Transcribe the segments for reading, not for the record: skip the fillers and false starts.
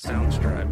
Soundstripe.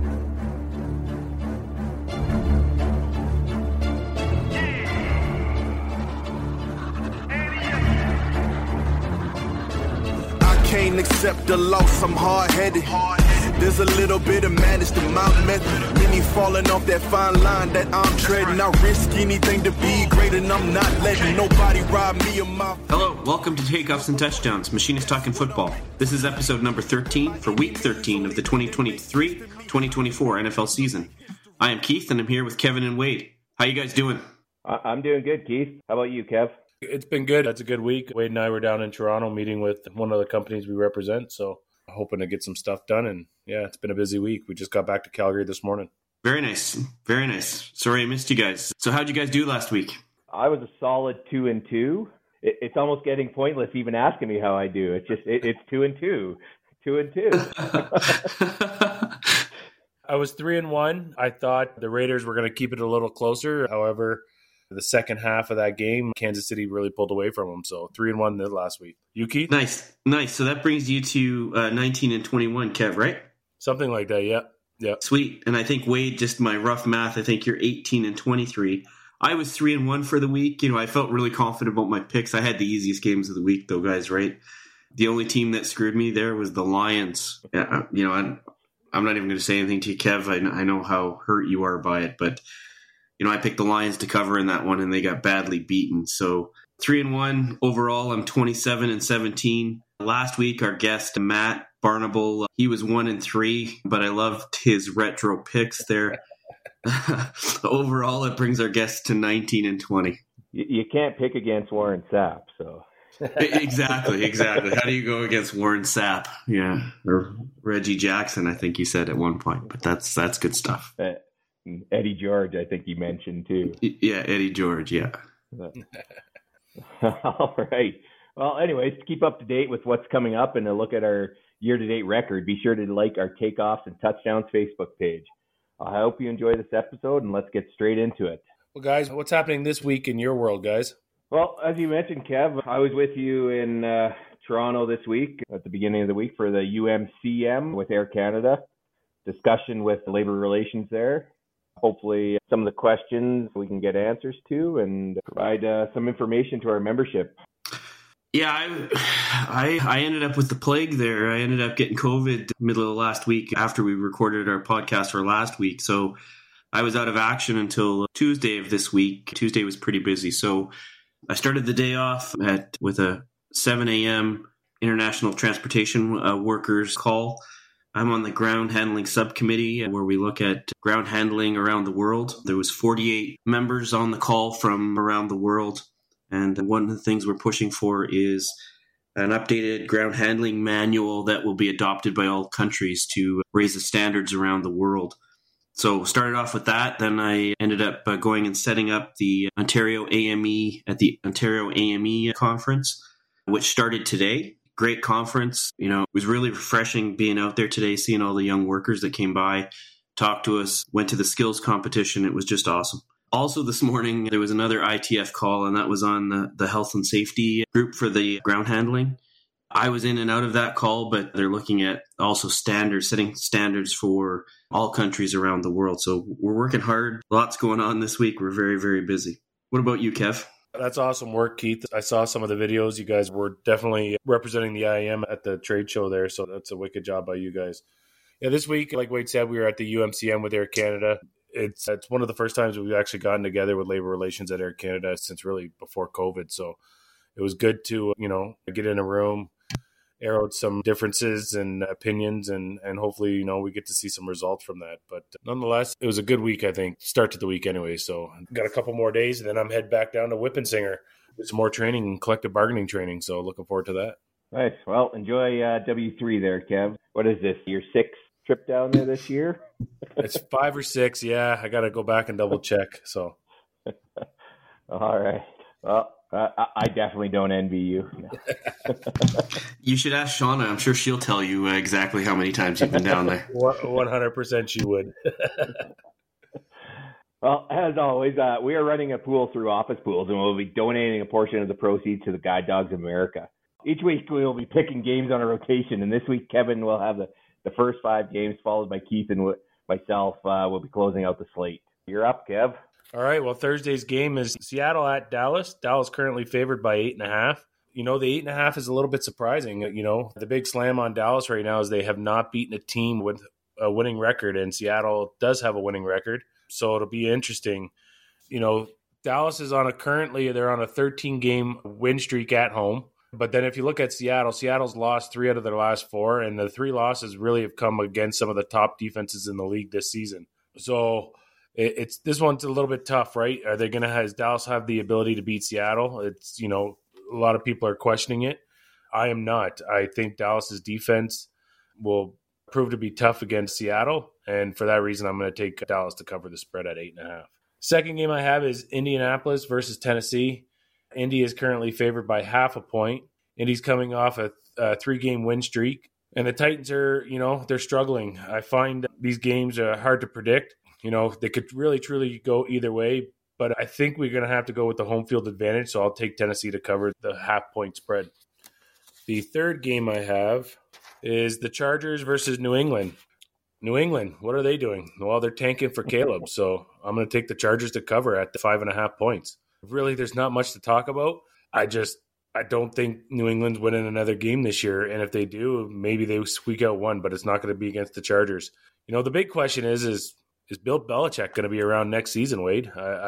I can't accept the loss, I'm hard-headed. There's a little bit of madness to my method. Many falling off that fine line that I'm treading. I risk anything to be great, and I'm not letting nobody rob me of my... Hello, welcome to Takeoffs and Touchdowns, Machinist Talking Football. This is episode number 13 for week 13 of the 2023-2024 NFL season. I am Keith, and I'm here with Kevin and Wade. How you guys doing? I'm doing good, Keith. How about you, Kev? It's been good. That's a good week. Wade and I were down in Toronto meeting with one of the companies we represent, so hoping to get some stuff done. And yeah, it's been a busy week. We just got back to Calgary this morning. Very nice. Very nice. Sorry I missed you guys. So how'd you guys do last week? I was a solid 2-2. It's almost getting pointless even asking me how I do. It's just, it's 2-2. 2-2. I was 3-1. I thought the Raiders were going to keep it a little closer. However, the second half of that game, Kansas City really pulled away from them. So 3-1 the last week. You, Keith? Nice. So that brings you to 19-21, Kev, right? Something like that, yeah. Sweet. And I think, Wade, just my rough math, I think you're 18-23. I was 3-1 for the week. I felt really confident about my picks. I had the easiest games of the week, though, guys, right? The only team that screwed me there was the Lions. I'm not even going to say anything to you, Kev. I know how hurt you are by it, but I picked the Lions to cover in that one, and they got badly beaten. So 3-1 overall. I'm 27-17. Last week, our guest Matt Barnable, he was 1-3, but I loved his retro picks there. Overall, it brings our guest to 19-20. You can't pick against Warren Sapp, so. Exactly. How do you go against Warren Sapp? Yeah, or Reggie Jackson, I think you said at one point, but that's good stuff. Eddie George, I think you mentioned too. Yeah, Eddie George, yeah. All right. Well, anyways, to keep up to date with what's coming up and to look at our year-to-date record, be sure to like our Takeoffs and Touchdowns Facebook page. I hope you enjoy this episode, and let's get straight into it. Well, guys, what's happening this week in your world, guys? Well, as you mentioned, Kev, I was with you in Toronto this week at the beginning of the week for the UMCM with Air Canada. Discussion with labor relations there. Hopefully some of the questions we can get answers to and provide some information to our membership. Yeah, I ended up with the plague there. I ended up getting COVID middle of last week after we recorded our podcast for last week. So I was out of action until Tuesday of this week. Tuesday was pretty busy. So I started the day off with a 7 a.m. International Transportation Workers call. I'm on the ground handling subcommittee where we look at ground handling around the world. There was 48 members on the call from around the world. And one of the things we're pushing for is an updated ground handling manual that will be adopted by all countries to raise the standards around the world. So started off with that. Then I ended up going and setting up the Ontario AME at the Ontario AME conference, which started today. Great conference. It was really refreshing being out there today, seeing all the young workers that came by, talked to us, went to the skills competition. It was just awesome. Also this morning, there was another ITF call, and that was on the health and safety group for the ground handling. I was in and out of that call, but they're looking at also setting standards for all countries around the world. So we're working hard. Lots going on this week. We're very, very busy. What about you, Kev? That's awesome work, Keith. I saw some of the videos. You guys were definitely representing the IAM at the trade show there, so that's a wicked job by you guys. Yeah, this week, like Wade said, we were at the UMCM with Air Canada. It's one of the first times we've actually gotten together with labor relations at Air Canada since really before COVID. So it was good to, get in a room, air out some differences and opinions, and hopefully, we get to see some results from that. But nonetheless, it was a good week, I think, start to the week anyway. So got a couple more days, and then I'm head back down to Whippensinger with some more training and collective bargaining training. So looking forward to that. Nice. Well, enjoy W3 there, Kev. What is this, your sixth trip down there this year? It's 5 or 6. Yeah, I got to go back and double check. So, all right. Well, I definitely don't envy you. You should ask Shauna. I'm sure she'll tell you exactly how many times you've been down there. 100% she would. Well, as always, we are running a pool through Office Pools, and we'll be donating a portion of the proceeds to the Guide Dogs of America. Each week, we will be picking games on a rotation, and this week, Kevin will have the the first 5 games, followed by Keith and myself. Will be closing out the slate. You're up, Kev. All right, well, Thursday's game is Seattle at Dallas. Dallas currently favored by 8.5. The 8.5 is a little bit surprising. The big slam on Dallas right now is they have not beaten a team with a winning record, and Seattle does have a winning record. So it'll be interesting. Dallas is they're on a 13-game win streak at home. But then if you look at Seattle's lost 3 out of their last 4, and the 3 losses really have come against some of the top defenses in the league this season. So this one's a little bit tough, right? Are they has Dallas have the ability to beat Seattle? It's, a lot of people are questioning it. I am not. I think Dallas's defense will prove to be tough against Seattle. And for that reason, I'm going to take Dallas to cover the spread at 8.5. Second game I have is Indianapolis versus Tennessee. Indy is currently favored by 0.5 point. Indy's coming off a 3-game win streak. And the Titans are, they're struggling. I find these games are hard to predict. They could really, truly go either way. But I think we're going to have to go with the home field advantage, so I'll take Tennessee to cover the 0.5 point spread. The third game I have is the Chargers versus New England. New England, what are they doing? Well, they're tanking for Caleb, so I'm going to take the Chargers to cover at the 5.5 points. Really, there's not much to talk about. I don't think New England's winning another game this year, and if they do, maybe they squeak out one, but it's not going to be against the Chargers. The big question is Bill Belichick going to be around next season, Wade?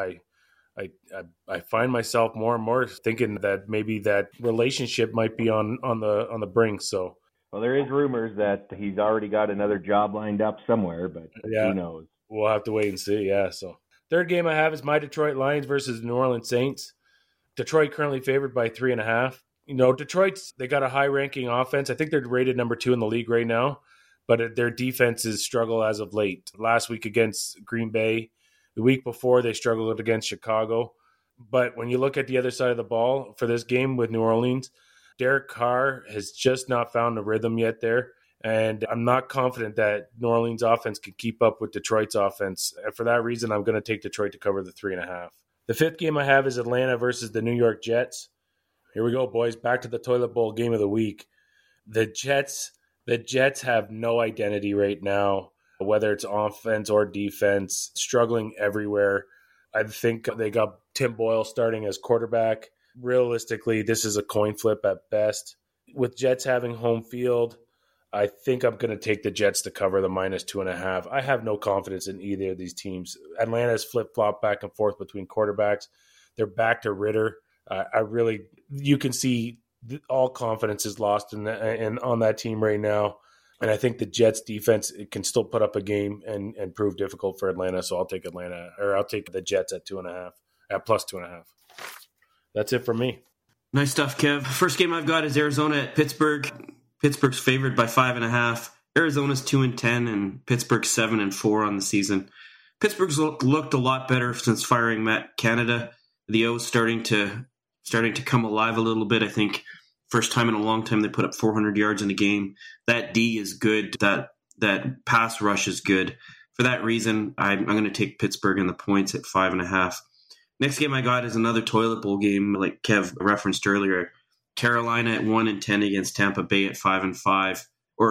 I find myself more and more thinking that maybe that relationship might be on the brink. So, well, there is rumors that he's already got another job lined up somewhere, but who knows? We'll have to wait and see. Yeah. So, third game I have is my Detroit Lions versus New Orleans Saints. Detroit currently favored by 3.5. Detroit's they got a high-ranking offense. I think they're rated number 2 in the league right now, but their defenses struggle as of late. Last week against Green Bay. The week before, they struggled against Chicago. But when you look at the other side of the ball for this game with New Orleans, Derek Carr has just not found a rhythm yet there. And I'm not confident that New Orleans offense can keep up with Detroit's offense. And for that reason, I'm going to take Detroit to cover the 3.5. The fifth game I have is Atlanta versus the New York Jets. Here we go, boys. Back to the toilet bowl game of the week. The Jets have no identity right now. Whether it's offense or defense, struggling everywhere. I think they got Tim Boyle starting as quarterback. Realistically, this is a coin flip at best. With Jets having home field, I think I'm going to take the Jets to cover the -2.5. I have no confidence in either of these teams. Atlanta's flip-flop back and forth between quarterbacks. They're back to Ritter. You can see all confidence is lost on that team right now. And I think the Jets defense can still put up a game and prove difficult for Atlanta. So I'll take the Jets at 2.5, at +2.5. That's it for me. Nice stuff, Kev. First game I've got is Arizona at Pittsburgh. Pittsburgh's favored by 5.5. Arizona's 2-10 and Pittsburgh's 7-4 on the season. Pittsburgh's looked a lot better since firing Matt Canada. The O's starting to come alive a little bit. I think first time in a long time they put up 400 yards in a game. That D is good. That pass rush is good. For that reason, I'm going to take Pittsburgh and the points at 5.5. Next game I got is another toilet bowl game, like Kev referenced earlier. Carolina at 1-10 against Tampa Bay at 5-5,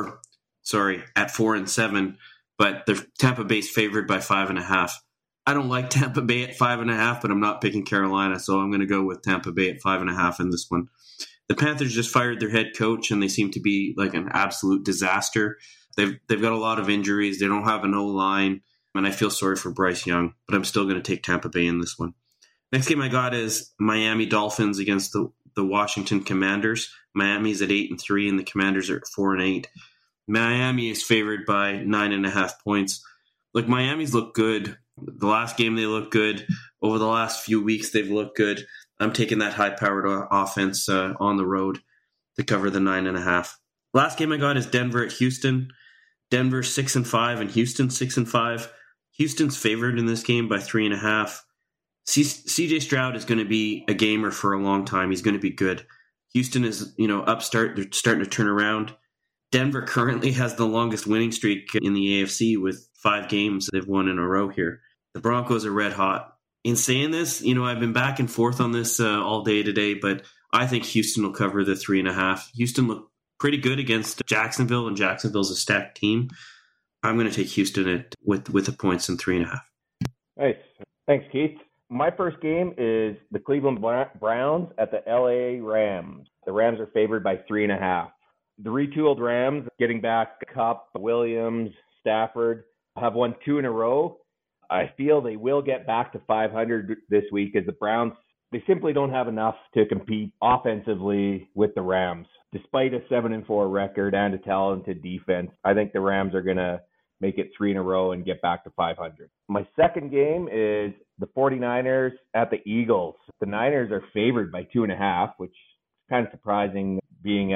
at 4-7. But the Tampa Bay's favored by 5.5. I don't like Tampa Bay at 5.5, but I'm not picking Carolina, so I'm going to go with Tampa Bay at 5.5 in this one. The Panthers just fired their head coach, and they seem to be like an absolute disaster. They've got a lot of injuries. They don't have an O-line, and I feel sorry for Bryce Young, but I'm still going to take Tampa Bay in this one. Next game I got is Miami Dolphins against the Washington Commanders. Miami's at 8-3, and the Commanders are at 4-8. Miami is favored by 9.5 points. Look, Miami's looked good. The last game they looked good. Over the last few weeks, they've looked good. I'm taking that high-powered offense on the road to cover the 9.5. Last game I got is Denver at Houston. Denver 6-5 and Houston 6-5. Houston's favored in this game by 3.5. CJ Stroud is going to be a gamer for a long time. He's going to be good. Houston is, upstart. They're starting to turn around. Denver currently has the longest winning streak in the AFC with 5 games they've won in a row here. The Broncos are red hot. In saying this, I've been back and forth on this all day today, but I think Houston will cover the 3.5. Houston pretty good against Jacksonville, and Jacksonville's a stacked team. I'm going to take Houston with the points in 3.5. Nice. Thanks, Keith. My first game is the Cleveland Browns at the LA Rams. The Rams are favored by 3.5. The retooled Rams, getting back Kupp, Williams, Stafford, have won 2 in a row. I feel they will get back to 500 this week as the Browns, they simply don't have enough to compete offensively with the Rams. Despite a 7-4 record and a talented defense, I think the Rams are going to make it 3 in a row and get back to 500. My second game is the 49ers at the Eagles. The Niners are favored by 2.5, which is kind of surprising being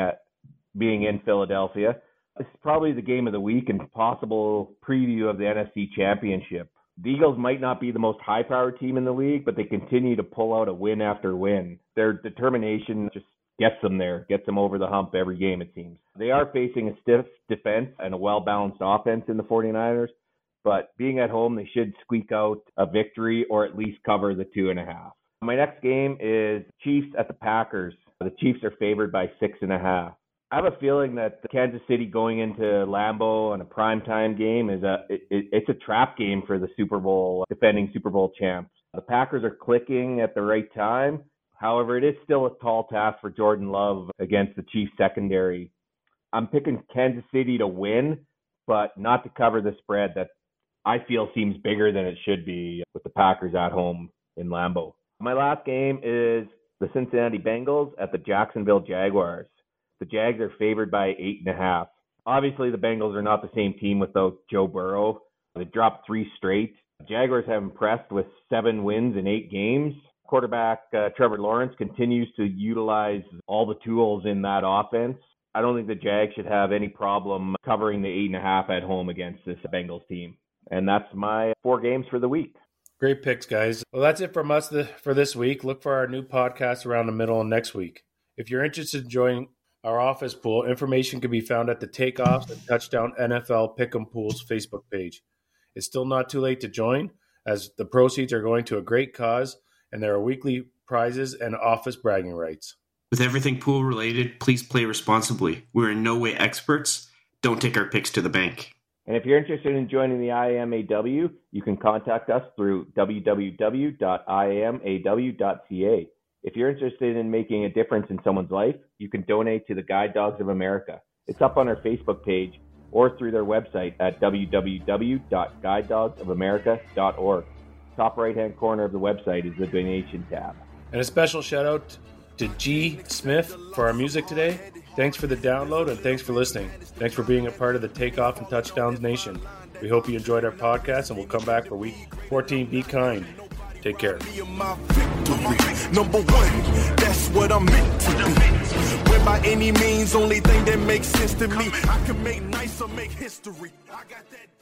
in Philadelphia. This is probably the game of the week and possible preview of the NFC Championship. The Eagles might not be the most high-powered team in the league, but they continue to pull out a win after win. Their determination just gets them there, gets them over the hump every game, it seems. They are facing a stiff defense and a well-balanced offense in the 49ers, but being at home, they should squeak out a victory or at least cover the 2.5. My next game is Chiefs at the Packers. The Chiefs are favored by 6.5. I have a feeling that Kansas City going into Lambeau on a primetime game it's a trap game for the defending Super Bowl champs. The Packers are clicking at the right time. However, it is still a tall task for Jordan Love against the Chiefs secondary. I'm picking Kansas City to win, but not to cover the spread that I feel seems bigger than it should be with the Packers at home in Lambeau. My last game is the Cincinnati Bengals at the Jacksonville Jaguars. The Jags are favored by 8.5. Obviously, the Bengals are not the same team without Joe Burrow. They dropped 3 straight. The Jaguars have impressed with 7 wins in 8 games. Quarterback Trevor Lawrence continues to utilize all the tools in that offense. I don't think the Jags should have any problem covering the 8.5 at home against this Bengals team. And that's my 4 games for the week. Great picks, guys. Well, that's it from us for this week. Look for our new podcast around the middle of next week. If you're interested in joining our office pool, information can be found at the Takeoffs and Touchdown NFL Pick'em Pools Facebook page. It's still not too late to join, as the proceeds are going to a great cause, and there are weekly prizes and office bragging rights. With everything pool related, please play responsibly. We're in no way experts. Don't take our picks to the bank. And if you're interested in joining the IAMAW, you can contact us through www.iamaw.ca. If you're interested in making a difference in someone's life, you can donate to the Guide Dogs of America. It's up on our Facebook page or through their website at www.guidedogsofamerica.org. Top right-hand corner of the website is the donation tab. And a special shout out to G. Smith for our music today. Thanks for the download and thanks for listening. Thanks for being a part of the Takeoff and Touchdowns Nation. We hope you enjoyed our podcast, and we'll come back for week 14. Be kind. Take care. Number 1, that's what I'm meant to be. When by any means, only thing that makes sense to me, I can make nice or make history. I got that.